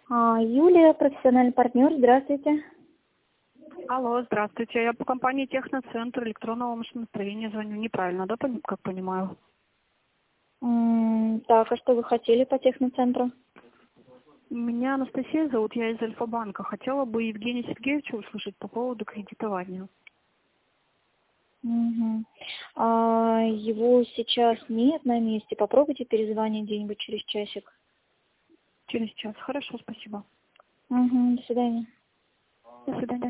Юлия, профессиональный партнер, здравствуйте. Алло, здравствуйте. Я по компании Техноцентр электронного машиностроения звоню. Неправильно, да, как понимаю? Так, а что вы хотели по техноцентру? Меня Анастасия зовут, я из Альфа-банка. Хотела бы Евгения Сергеевича услышать по поводу кредитования. Его сейчас нет на месте. Попробуйте перезвонить где-нибудь через часик. Через час. Хорошо, спасибо. До свидания. До свидания.